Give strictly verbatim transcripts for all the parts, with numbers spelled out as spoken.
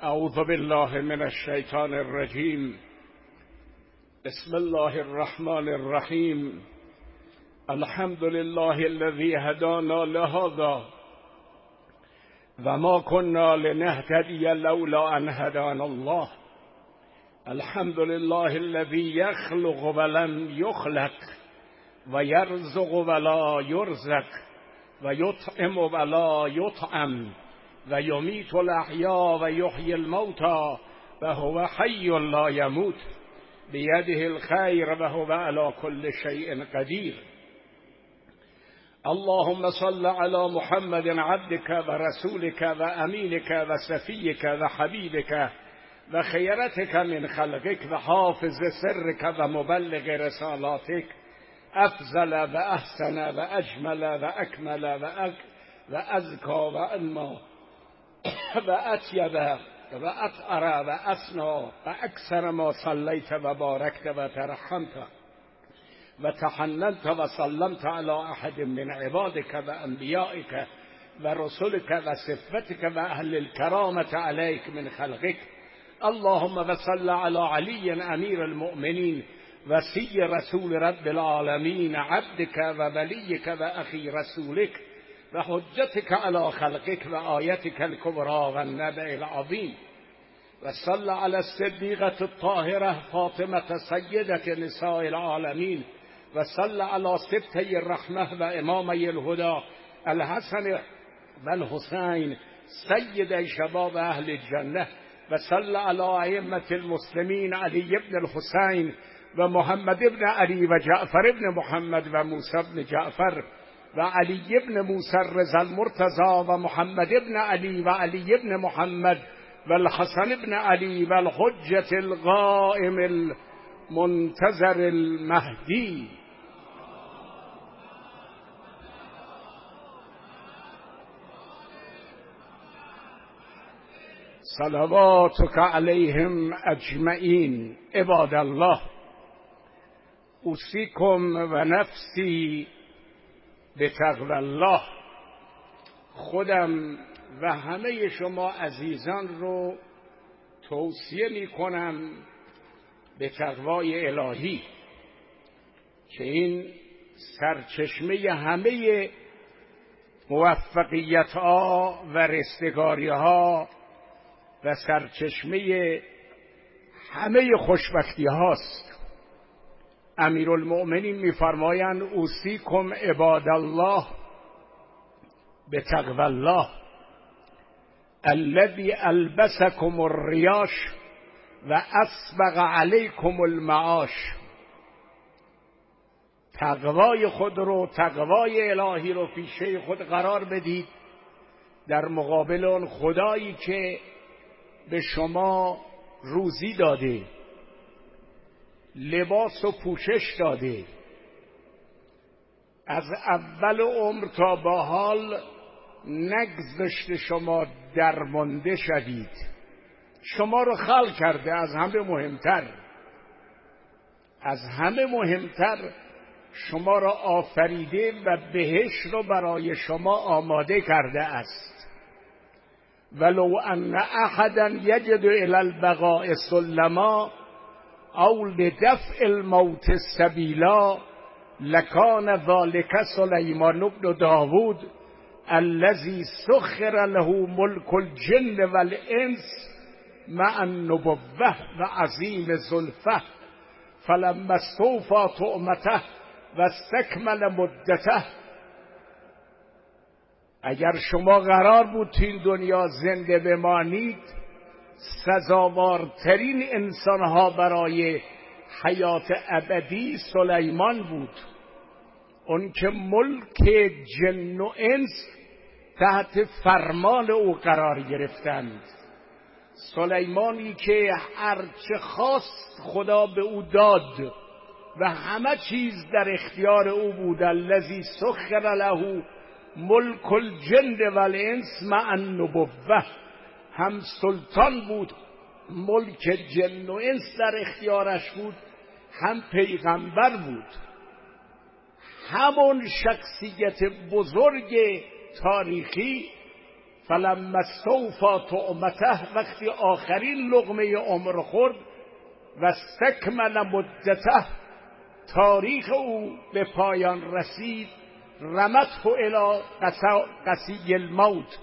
اعوذ بالله من الشیطان الرجیم. بسم الله الرحمن الرحیم. الحمد لله الذي هدانا لهذا وما كنا لنهتدي لولا ان هدانا الله. الحمد لله الذي يخلق ولم يخلق ويرزق ولا يرزق ويطعم ولا يطعم ويميت الأحياء ويحيي الموتى وهو حي لا يموت بيده الخير وهو على كل شيء قدير. اللهم صل على محمد عبدك ورسولك وأمينك وسفيك وحبيبك وخيرتك من خلقك وحافظ سرك ومبلغ رسالاتك، أفضل وأحسن وأجمل وأكمل وأزكى وأنمى وأطيب وأطهر وأسنى وأكثر ما صليت وباركت وترحمت وتحننت وسلمت على أحد من عبادك وأنبيائك ورسلك وصفتك وأهل الكرامة عليك من خلقك. اللهم وصل على علي أمير المؤمنين وسي رسول رب العالمين عبدك ووليك وأخي رسولك وحجتك على خلقك وآيتك الكبرى والنبأ العظيم. وصل على الصديقة الطاهرة فاطمة سيدة نساء العالمين. وصل على سبتي الرحمة وإمامي الهدى الحسن والحسين سيدي شباب أهل الجنة. وصل على أئمة المسلمين علي بن الحسين ومحمد بن علي وجعفر بن محمد وموسى بن جعفر وعلي بن موسى الرضا المرتضى ومحمد بن علي وعلي بن محمد والحسن بن علي والحجة القائم المنتظر المهدي. صلواتك عليهم اجمعین. عباد الله، اوصیکم و نفسی به تقوی الله. خودم و همه شما عزیزان رو توصیه می کنم به تقوای الهی که این سرچشمه همه موفقیت ها و رستگاری ها و سرچشمه همه خوشبختی هاست. امیرالمؤمنین می‌فرمایند اوصیکم عباد الله به تقوی الله الذی البسکم الریاش و اسبغ علیکم المعاش. تقوای خود رو، تقوای الهی رو پیشه خود قرار بدید در مقابل اون خدایی که به شما روزی داده، لباس و پوشش داده، از اول عمر تا به حال نگذاشته شما درمانده شدید، شما رو خلق کرده. از همه مهمتر از همه مهمتر شما را آفریده و بهشت رو برای شما آماده کرده است. ولو ان احدا یجد الی البقاء سلما او لدفع الموت سبیلا لکان ذلک سلیمان بن داوود الذی سخر له ملک الجن والانس مع النبوة و عظیم زلفه فلما استوفى طعمته و استکمل مدته. اگر شما قرار بود تو این دنیا زنده بمانید، سزاوارترین انسانها برای حیات ابدی سلیمان بود. اون که ملک جن و انس تحت فرمان او قرار گرفتند. سلیمانی که هرچه خواست خدا به او داد و همه چیز در اختیار او بود. الذی سخر له ملک الجن والانس مع النبوة. هم سلطان بود، ملک جن و انس در اختیارش بود، هم پیغمبر بود. همون شخصیت بزرگ تاریخی فلما استوفى طعمته، وقتی آخرین لقمه عمر خورد، و استکمل مدته، تاریخ او به پایان رسید، رمته الی قصی الموت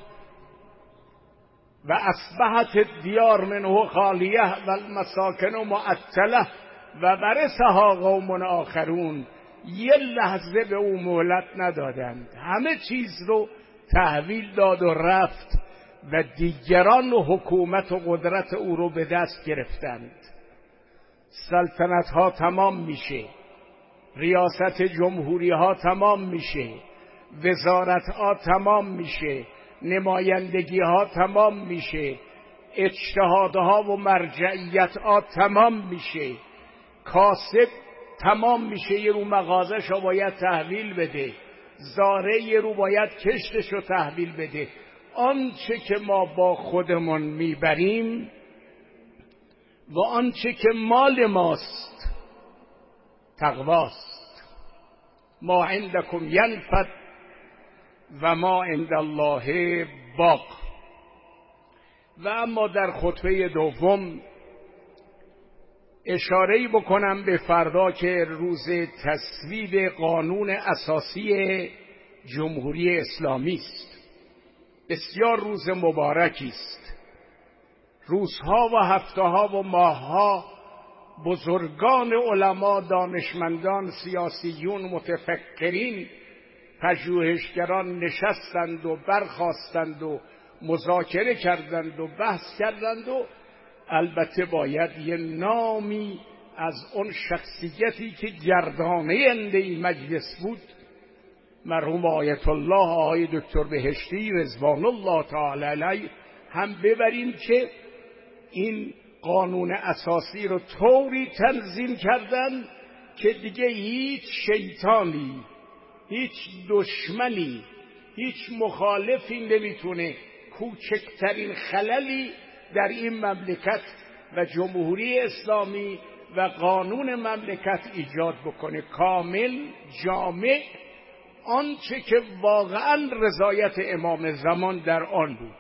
و اصبحت الدیار منه خالیه و المساکن معطله و ورثها قوم آخرون. یه لحظه به او مهلت ندادند، همه چیز رو تحویل داد و رفت و دیگران و حکومت و قدرت او رو به دست گرفتند. سلطنت ها تمام میشه، ریاست جمهوری ها تمام میشه، وزارت ها تمام میشه، نمایندگی ها تمام میشه، اجتهادها و مرجعیت ها تمام میشه، کاسب تمام میشه، یه رو مغازش رو باید تحویل بده، زاره یه رو باید کشتش رو تحویل بده. آنچه که ما با خودمون میبریم و آنچه که مال ماست تقواست. ما عندکم ینفد و ما عند الله باق. و اما در خطبه دوم اشاره‌ای بکنم به فردا که روز تصویب قانون اساسی جمهوری اسلامی است. بسیار روز مبارکی است. روزها و هفته‌ها و ماه‌ها بزرگان علما، دانشمندان، سیاسیون، متفکرین، پژوهشگران نشستند و برخاستند و مذاکره کردند و بحث کردند و البته باید یه نامی از اون شخصیتی که گرداننده این مجلس بود، مرحوم آیت الله آقای دکتر بهشتی رضوان الله تعالی علیه هم ببریم که این قانون اساسی رو طوری تنظیم کردن که دیگه هیچ شیطانی، هیچ دشمنی، هیچ مخالفی نمیتونه کوچکترین خللی در این مملکت و جمهوری اسلامی و قانون مملکت ایجاد بکنه. کامل، جامع، آنچه که واقعا رضایت امام زمان در آن بود.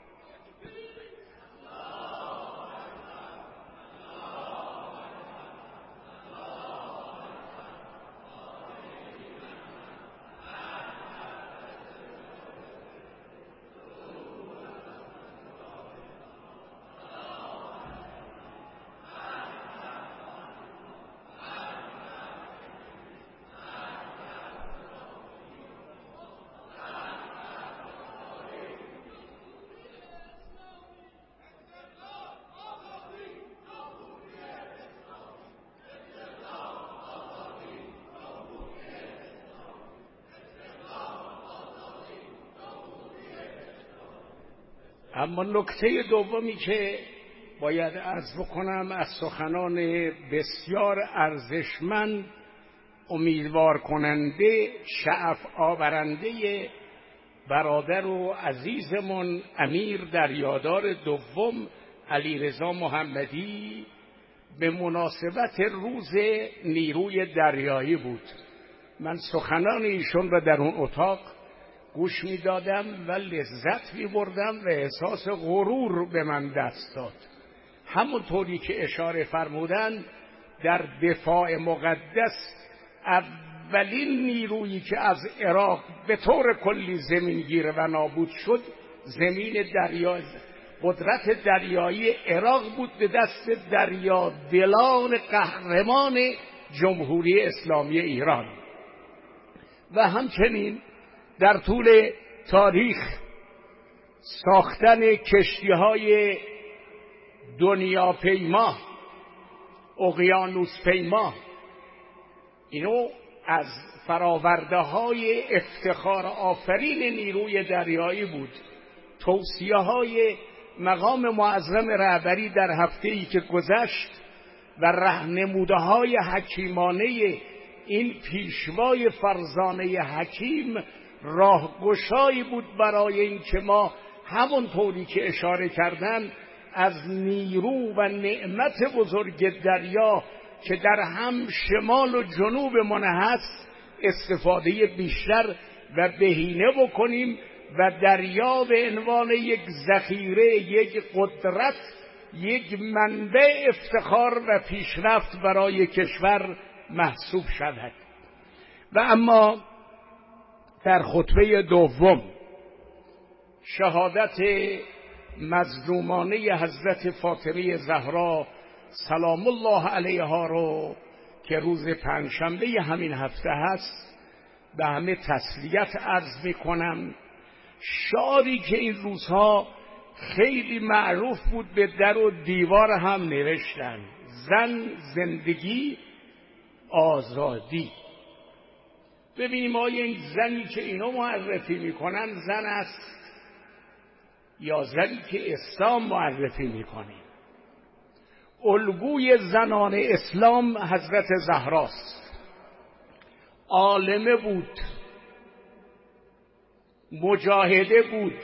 اما نکته دومی که باید عرض بکنم از سخنان بسیار ارزشمند، امیدوار کننده، شعف آورنده برادر و عزیزمون امیر دریادار دوم علیرضا محمدی به مناسبت روز نیروی دریایی بود. من سخنان ایشون را در اون اتاق گوش می دادم و لذت می بردم و احساس غرور به من دست داد. همونطوری که اشاره فرمودن، در دفاع مقدس اولین نیرویی که از عراق به طور کلی زمینگیر و نابود شد، زمین دریا، قدرت دریایی عراق بود به دست دریا دلان قهرمان جمهوری اسلامی ایران. و همچنین در طول تاریخ ساختن کشتی‌های دنیا پیما، اقیانوس پیما، اینو از فراورده‌های افتخار آفرین نیروی دریایی بود. توصیه‌های مقام معظم رهبری در هفته‌ای که گذشت و راهنمودهای حکیمانه این پیشوای فرزانه حکیم راهگشایی بود برای این که ما همونطوری که اشاره کردن از نیرو و نعمت بزرگ دریا که در هم شمال و جنوب من هست استفاده بیشتر و بهینه بکنیم و دریا به عنوان یک ذخیره، یک قدرت، یک منبع افتخار و پیشرفت برای کشور محسوب شود. و اما در خطبه دوم شهادت مظلومانه حضرت فاطمه زهرا سلام الله علیها رو که روز پنجشنبه همین هفته هست به همه تسلیت عرض می کنم. شعاری که این روزها خیلی معروف بود به در و دیوار هم نوشتن: زن، زندگی، آزادی. ببینیم آیا این زنی که اینو معرفی میکنن زن است یا زنی که اسلام معرفی میکنه. الگوی زنان اسلام حضرت زهراست. عالمه بود، مجاهده بود،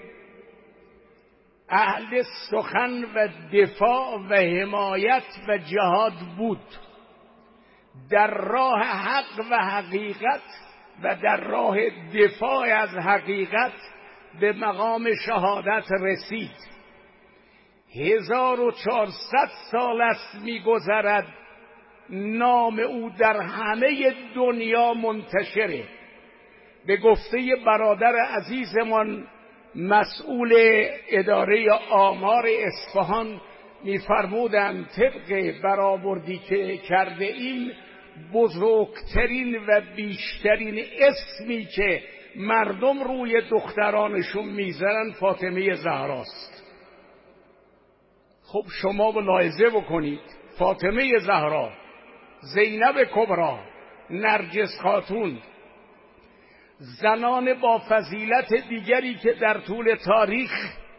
اهل سخن و دفاع و حمایت و جهاد بود. در راه حق و حقیقت و در راه دفاع از حقیقت به مقام شهادت رسید. هزار و چهارصد سال است می‌گذرد نام او در همه دنیا منتشره. به گفته برادر عزیزمان مسئول اداره آمار اصفهان می‌فرمودند طبق برآوردی که کرده این بزرگترین و بیشترین اسمی که مردم روی دخترانشون میذارن فاطمه زهراست. خب شما ملاحظه بکنید، فاطمه زهرا، زینب کبرا، نرجس خاتون، زنان با فضیلت دیگری که در طول تاریخ،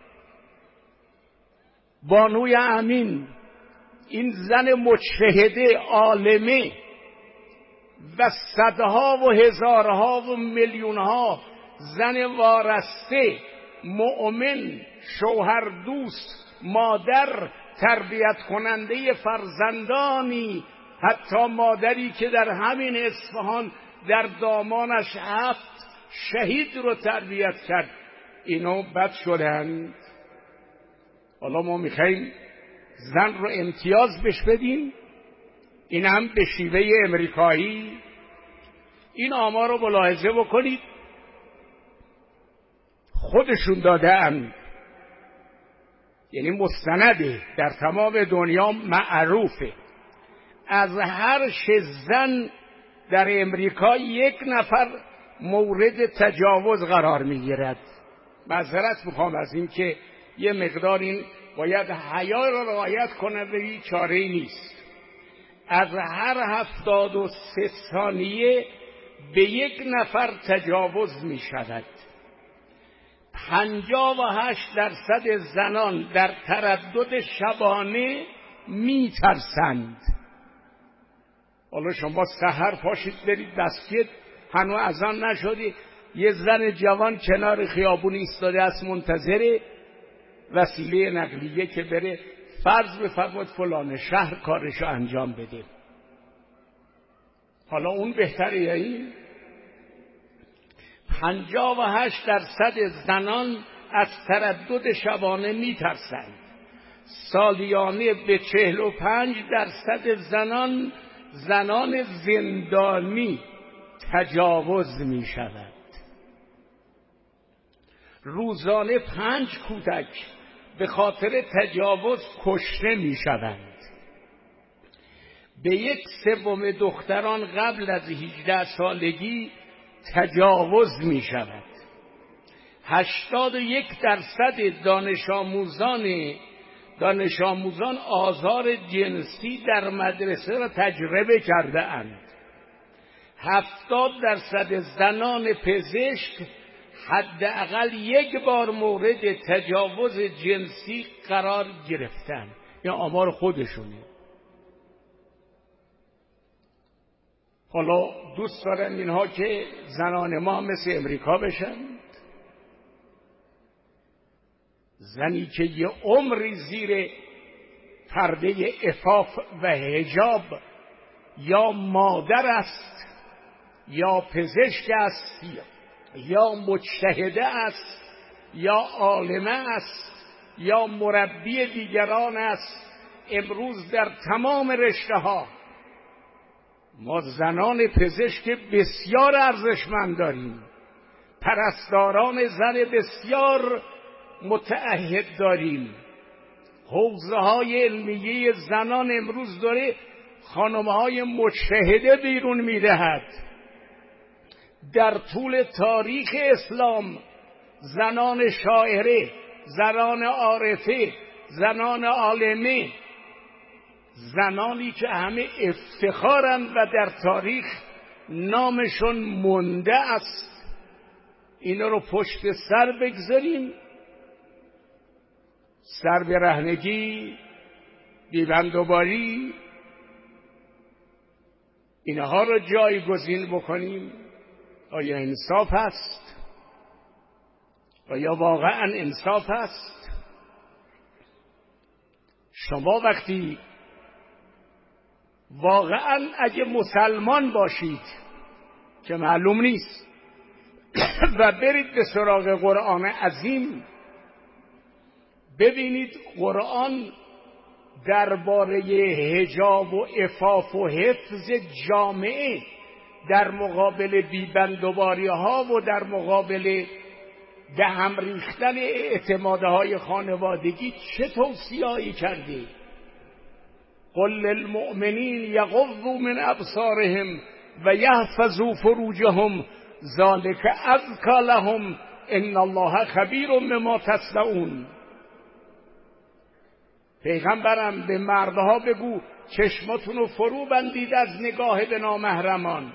بانوی امین، این زن مجتهده عالمه و صدها و هزارها و میلیونها زن وارسته، مؤمن، شوهر دوست، مادر، تربیت کننده فرزندانی، حتی مادری که در همین اصفهان در دامانش هفت شهید رو تربیت کرد، اینو بد شدند. حالا ما میخواییم زن رو امتیاز بش بدیم، این هم به شیوه امریکایی. این آمار رو ملاحظه بکنید، خودشون دادن، یعنی مستنده، در تمام دنیا معروفه. از هر شش زن در امریکا یک نفر مورد تجاوز قرار میگیرد. معذرت میخوام از این که یه مقدار این باید حیا را رعایت کنند و هیچ چاره‌ای نیست. از هر هفتاد و سه ثانیه به یک نفر تجاوز می شود. پنجاه و هشت درصد زنان در تردد شبانه می ترسند. حالا شما سحر پاشید برید مسجد، هنوز اذان نشده، یه زن جوان کنار خیابون ایستاده است منتظر وسیله نقلیه که بره فرض بفرماد فلان شهر کارشو انجام بده. حالا اون بهتره یا این؟ پنجاه و هشت درصد زنان از تردد شبانه می ترسند. سالیانه به چهل و پنج درصد زنان زنان زندانی تجاوز می شود. روزانه پنج کودک به خاطر تجاوز کشته می شوند. به یک سوم دختران قبل از هجده سالگی تجاوز می شود. هشتاد و یک درصد دانش آموزان دانش آموزان آزار جنسی در مدرسه را تجربه کرده اند. هفتاد درصد زنان پزشک حداقل یک بار مورد تجاوز جنسی قرار گرفتن. یا آمار خودشونه. حالا دوست دارن اینها که زنان ما مثل امریکا بشن؟ زنی که یه عمری زیر پرده عفاف و حجاب یا مادر است یا پزشک است یا مجتهده است یا عالمه است یا مربی دیگران است. امروز در تمام رشته ها ما زنان پزشک بسیار ارزشمند داریم، پرستاران زن بسیار متعهد داریم. حوزه های علمیه زنان امروز داره خانمه های مجتهده بیرون میدهد. در طول تاریخ اسلام زنان شاعره، زنان عارفه، زنان عالمه، زنانی که همه افتخارند و در تاریخ نامشون مونده است، اینا رو پشت سر بگذاریم، سر به رهنگی، بیبندوباری، اینها رو جایگزین بکنیم؟ آیا انصاف هست؟ آیا واقعا انصاف هست؟ شما وقتی واقعا اگه مسلمان باشید که معلوم نیست و برید به سراغ قرآن عظیم، ببینید قرآن درباره حجاب و عفاف و حفظ جامعه در مقابل بیبندوباری ها و در مقابل به هم ریختن اعتمادهای خانوادگی چه توصیه‌ای کرده. قل للمؤمنین یغضوا من ابصارهم و یحفظوا فروجهم ذلک ازکی لهم ان الله خبیر بما تصنعون. پیغمبرم به مردها بگو چشماتون رو فرو بندید از نگاه به نامحرمان،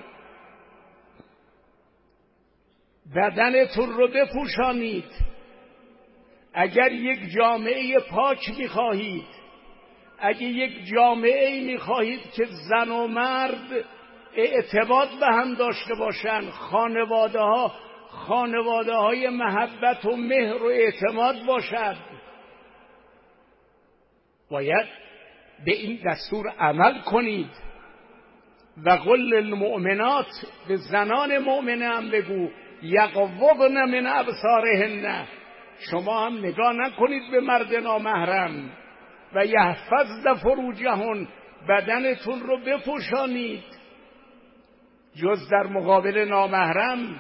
بدنتون رو بپوشانید. اگر یک جامعه پاک میخواهید، اگر یک جامعه میخواهید که زن و مرد اعتماد به هم داشته باشند، خانواده ها خانواده های محبت و مهر و اعتماد باشد، باید به این دستور عمل کنید. و قل للمؤمنات، به زنان مؤمنه هم بگو یغضضن من ابصارهن، شما هم نگاه نکنید به مرد نامحرم. و یحفظن فروجهن، بدنتون رو بپوشانید جز در مقابل نامحرم.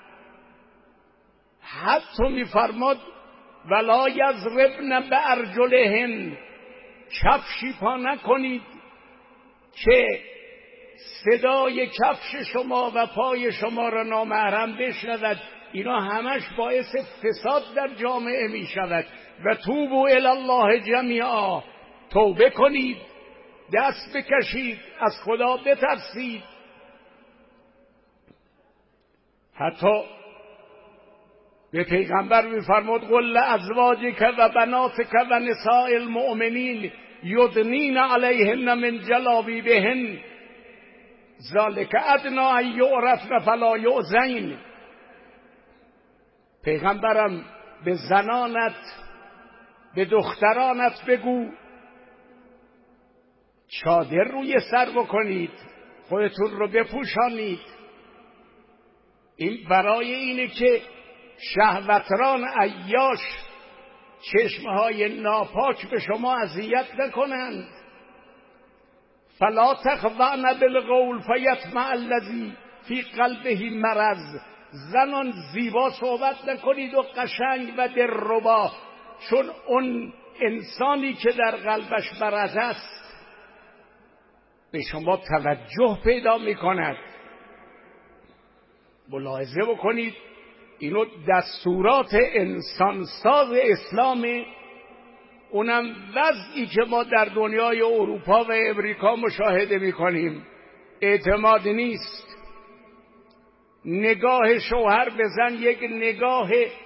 حتی میفرماد ولا یضربن بارجلهن، کفشی پا نکنید که صدای کفش شما و پای شما را نامحرم بشنود. اینا همش باعث فساد در جامعه می شود. و توبوا الی الله جمیعا، توبه کنید، دست بکشید، از خدا بترسید. حتی به پیغمبر می‌فرمود قل لازواجک و بناتک و نساء المؤمنین یدنین علیهن من جلابیبهن ذلک ادنی ان یعرفن فلا یؤذین. پیغمبرم به زنانت، به دخترانت بگو چادر روی سر بکنید، خودتون رو بپوشانید. این برای اینه که شهوتران عیاش چشمهای ناپاک به شما اذیت نکنند. فلا تخضعن بالقول فیطمع الذی فی قلبه مرض. زنان زیبا صحبت نکنید و قشنگ و دلربا، چون اون انسانی که در قلبش مرض است به شما توجه پیدا می کند. ملاحظه بکنید اینو دستورات انسانساز اسلام، اونم وضعی که ما در دنیای اروپا و امریکا مشاهده می کنیم. اعتماد نیست. نگاه شوهر به زن یک نگاه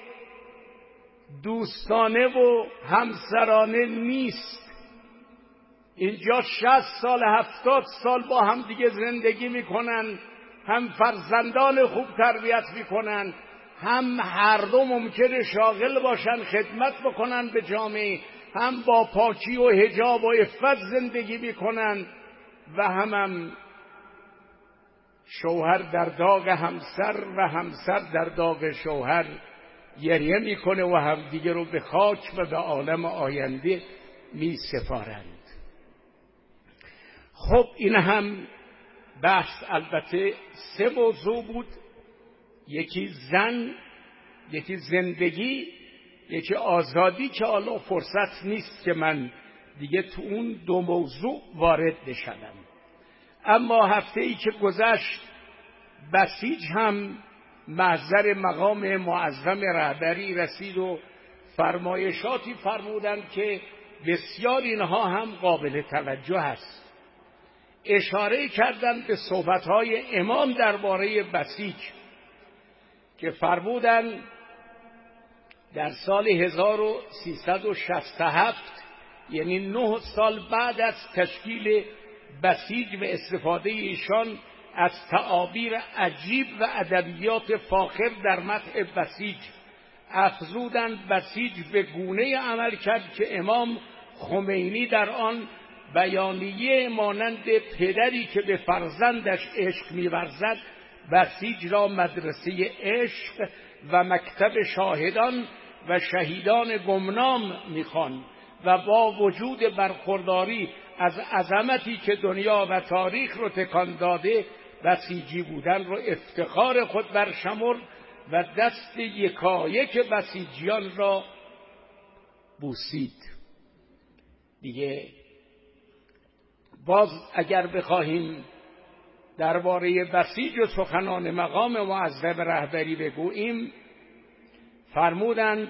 دوستانه و همسرانه نیست. اینجا شصت سال هفتاد سال با هم دیگه زندگی میکنن، هم فرزندان خوب تربیت میکنن، هم هر دو ممکنه شاغل باشن، خدمت بکنن به جامعه، هم با پاکی و حجاب و عفت زندگی میکنن و هم هم شوهر در داغ همسر و همسر در داغ شوهر گریه میکنه و همدیگه رو به خاک و به عالم آینده می سپارند. خب این هم بحث البته سه موضوع بود، یکی زن، یکی زندگی، یکی آزادی که حالا فرصت نیست که من دیگه تو اون دو موضوع وارد بشم. اما هفته ای که گذشت بسیج هم محضر مقام معظم رهبری رسید و فرمایشاتی فرمودند که بسیار اینها هم قابل توجه است. اشاره کردند به صحبت‌های امام درباره بسیج که فرمودند در سال هزار و سیصد و شصت و هفت، یعنی نه سال بعد از تشکیل بسیج و استفاده ایشان از تعابیر عجیب و ادبیات فاخر در مدح بسیج، افزودند بسیج به گونه عمل کرد که امام خمینی در آن بیانیه مانند پدری که به فرزندش عشق می‌ورزد بسیج را مدرسه عشق و مکتب شاهدان و شهیدان گمنام می‌خواند و با وجود برخورداری از عظمتی که دنیا و تاریخ رو تکان داده بسیجی بودن رو افتخار خود برشمرد و دست یکایک بسیجیان را بوسید. دیگه باز اگر بخواهیم درباره بسیج و سخنان مقام معظم رهبری بگوییم، فرمودند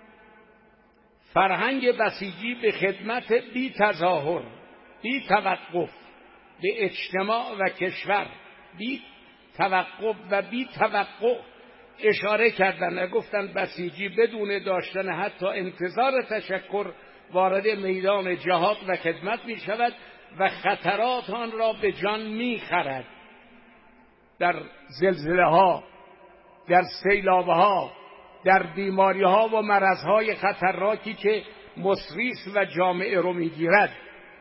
فرهنگ بسیجی به خدمت بی تظاهر، بی توقف به اجتماع و کشور، بی توقف و بی توقع اشاره کردند و گفتند بسیجی بدون داشتن حتی انتظار تشکر وارد میدان جهاد و خدمت می شود و خطرات آن را به جان می خرد. در زلزله ها، در سیلاب ها، در بیماری ها و مرض های خطرناکی که مصریس و جامعه رو می گیرد.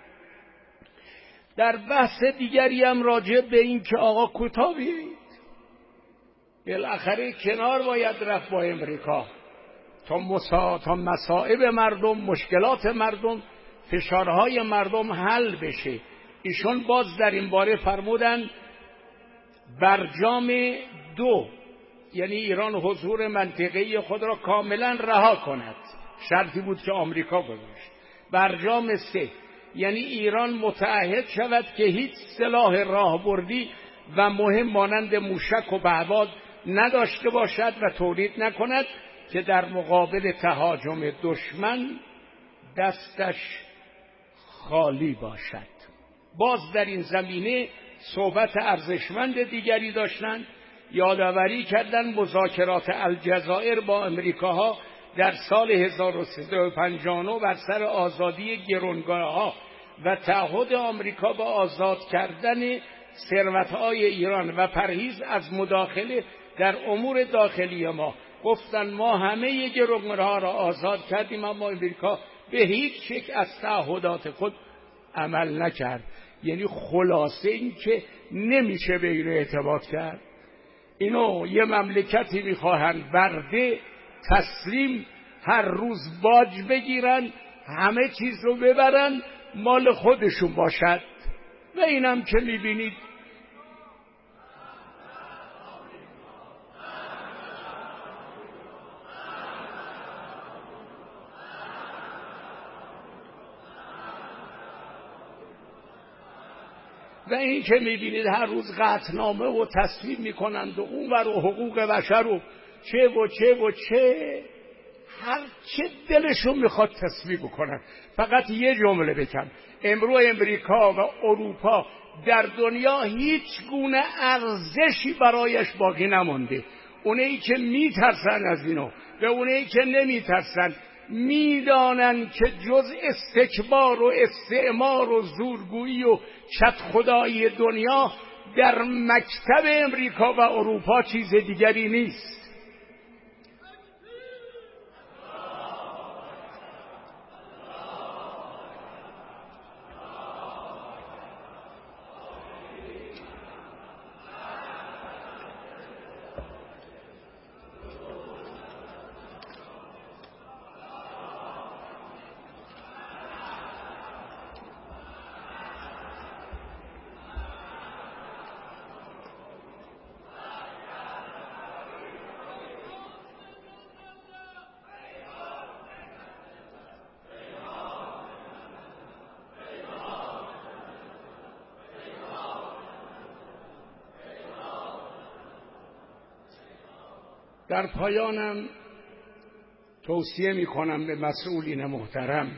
در بحث دیگری هم راجع به این که آقا کوتاه بیایید، بالاخره کنار باید رفت با امریکا تا, مسا... تا مصائب مردم، مشکلات مردم، فشارهای مردم حل بشه. ایشون باز در این باره فرمودن برجام دو، یعنی ایران حضور منطقه‌ای خود را کاملا رها کند، شرطی بود که آمریکا گذاشت. برجام سه، یعنی ایران متعهد شود که هیچ سلاح راهبردی و مهم مانند موشک و پهپاد نداشته باشد و تولید نکند که در مقابل تهاجم دشمن دستش خالی باشد. باز در این زمینه صحبت ارزشمند دیگری داشتند. یادآوری کردند مذاکرات الجزایر با امریکاها در سال هزار و سیصد و پنجاه و نه بر سر آزادی گرونگاه‌ها و تعهد آمریکا به آزاد کردن ثروت‌های ایران و پرهیز از مداخله در امور داخلی ما. گفتند ما همه گرونگاه‌ها را آزاد کردیم اما امریکا به هیچ شکل از تعهدات خود عمل نکرد. یعنی خلاصه این که نمیشه به این اعتماد کرد. اینو یه مملکتی میخواهند برده تسلیم هر روز باج بگیرن، همه چیز رو ببرن مال خودشون باشد. و اینم که میبینید و این که میبینید هر روز قطعنامه و تصویب میکنند و اون ور و حقوق بشر و چه و چه و چه، هر چه دلشون میخواد تصویب بکنن. فقط یه جمله بگم، امروز امریکا و اروپا در دنیا هیچ گونه ارزشی برایش باقی نمونده. اونایی که میترسن از اینو و اونایی که نمیترسن میدانن که جز استکبار و استعمار و زورگویی و چت خدایی دنیا در مکتب امریکا و اروپا چیز دیگری نیست. در پایانم توصیه می کنم به مسئولین محترم،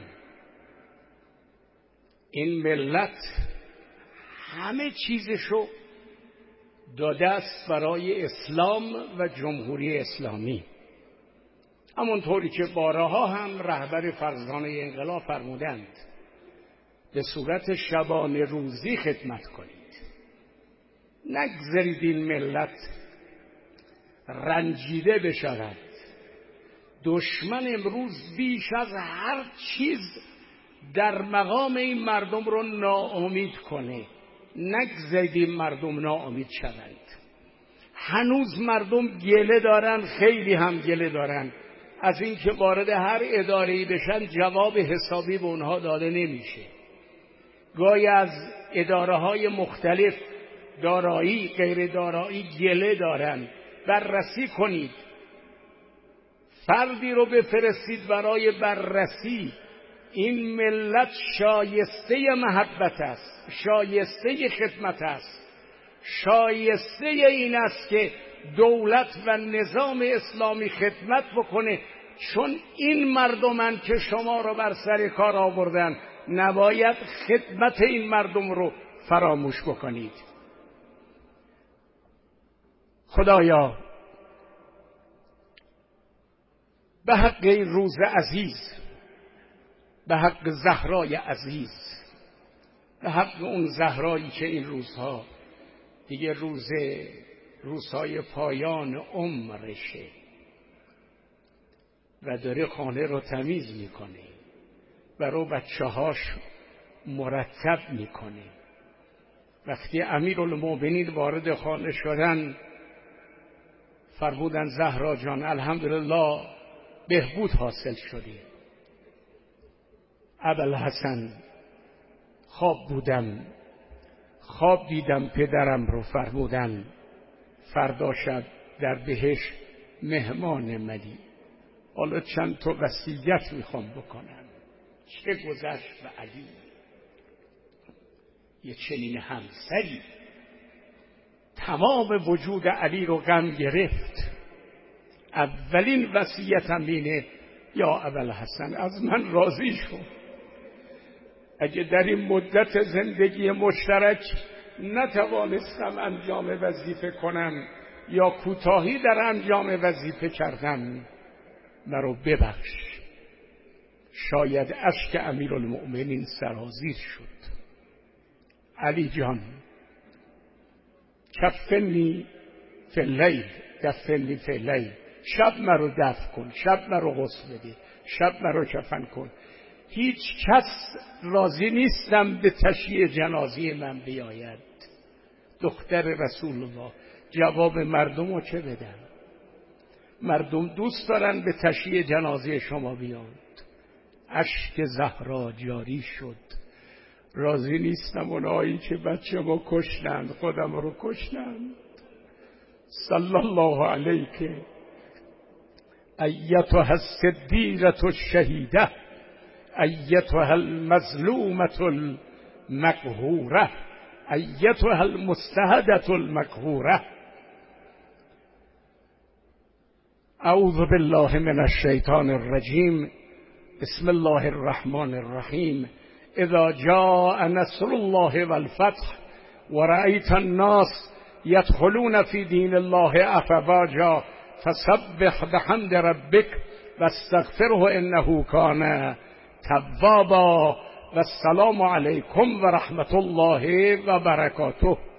این ملت همه چیزشو داده است برای اسلام و جمهوری اسلامی، همونطوری که بارها هم رهبر فرزانه انقلاب فرمودند به صورت شبانه روزی خدمت کنید. نگذارید این ملت رنجیده بشود. دشمن امروز بیش از هر چیز در مقام این مردم رو ناامید کنه. نگذارید این مردم ناامید شوند. هنوز مردم گله دارن، خیلی هم گله دارن از این که وارد هر اداره‌ای بشن جواب حسابی به اونها داده نمیشه. گاهی از اداره‌های مختلف دارایی غیر دارایی گله دارن. بررسی کنید، فردی رو بفرستید برای بررسی. این ملت شایسته محبت است، شایسته خدمت است، شایسته این است که دولت و نظام اسلامی خدمت بکنه، چون این مردمن که شما رو بر سر کار آوردن. نباید خدمت این مردم رو فراموش بکنید. خدایا به حق این روز عزیز، به حق زهرای عزیز، به حق اون زهرایی که این روزها دیگه روز روزهای پایان عمرشه و داره خانه رو تمیز میکنه و رو بچه هاش مرتب میکنه. وقتی امیرالمومنین وارد خانه شدن فرمودن زهرا جان الحمدلله بهبود حاصل شده. ابوالحسن خواب بودم، خواب دیدم پدرم رو فرمودن فردا شب در بهشت مهمان منی. حالا چند تا وصیت میخوام بکنم. چه گذشت به علی، یه چنین همسری تمام وجود علی رو غم گرفت. اولین وصیتم اینه یا ابوالحسن از من راضی شو. اگه در این مدت زندگی مشترک نتوانستم انجام وظیفه کنم یا کوتاهی در انجام وظیفه کردم مرا ببخش. شاید اشک امیرالمؤمنین سرازیر شد. علی جان کفنی فی اللیل دفنی فی اللیل، شب مرا دفن کن، شب مرا غسل بده، شب مرا کفن کن. هیچ کس راضی نیستم به تشییع جنازه من بیاید. دختر رسول الله جواب مردم رو چه بدم؟ مردم دوست دارن به تشییع جنازه شما بیان. اشک زهرا جاری شد. راضی نیستم اونایی که بچه ما کشتند خودم رو کشتند. صلی الله علیک ایتها الصدیقة الشهیده ایتها المظلومة المقهوره ایتها المستهدة المقهوره. اعوذ بالله من الشیطان الرجیم. بسم الله الرحمن الرحیم. اذا جاء نصر الله والفتح ورأيت الناس يدخلون في دين الله افواجا فسبح بحمد ربك واستغفره انه كان توابا. والسلام علیکم و رحمت الله و برکاته.